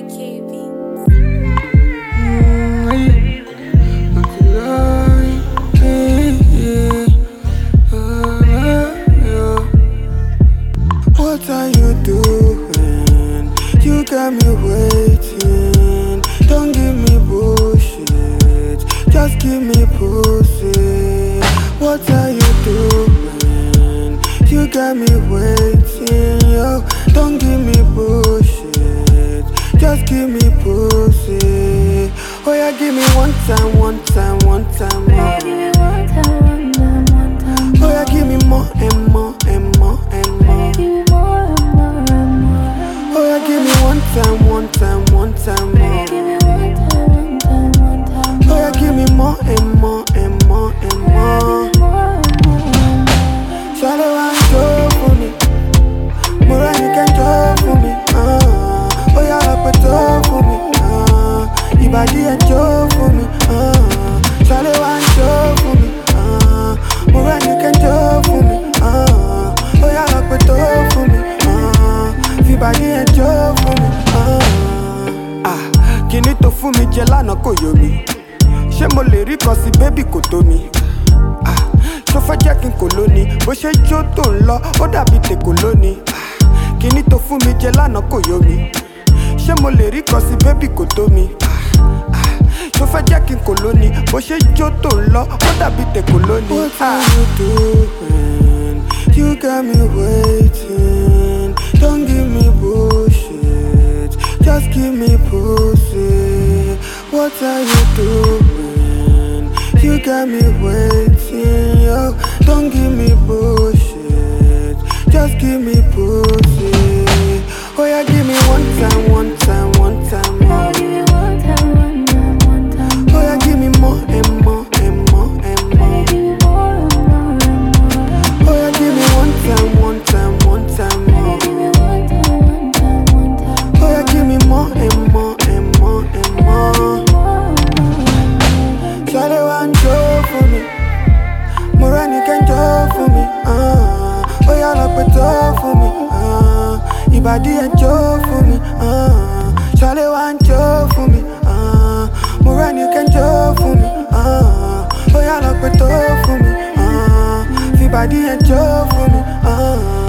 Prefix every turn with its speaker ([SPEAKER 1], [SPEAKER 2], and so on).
[SPEAKER 1] What are you doing? You got me waiting. Don't give me bullshit, just give me pussy. What are you doing? You got me waiting, yo. Don't give me bullshit, just give me pussy. Oh yeah, give me one time, one time, one time more. Oh yeah, give me more and more and more and more. Oh yeah, give me one time, one time, one time more. Oh yeah, give me more and more and more and more. Shawty want to for me, more you can do for me. Oh yeah, up it up for me. You body a joke for me. Shawty want to for me, more you can do for me. Oh yeah, up it up for me. You body a joke for me. Kini tó fún mi jẹ lánàá kò yó mi. Ṣé mo lè rí kan sí bébì kò tó mi? Ṣó fẹ́ jẹ́ kí n kò lónìí? Bó ṣe jó tó ń lọ, ó dàbí tèkò lónìí. Kini tó fún mi jẹ lánàá kò yó mi. Ṣé mo lè rí kan sí bébì kò tó mi? Ṣó fẹ́ jẹ́ kí n kò lónìí? Bó ṣe jó tó ń lọ, ó dàbí tèkò lónìí. What are you doing? You got me waiting. Don't give me bullshit, just give me pussy. What are you doing? You got me waiting, yo. Don't give me bullshit, just give me pussy. Oh yeah, give me one time, one time, one time more. Oh yeah, give me more and more and more and more. Oh yeah, give me one time, one time, one time more. Oh yeah, give me more and more and more and more. Shawty want to for me, more you can do for me. Oh yeah, lock it up for me. You body a joke for me. Shawty want to for me. More you can do for me. Oh yeah, lock it up for me. You body a joke for me.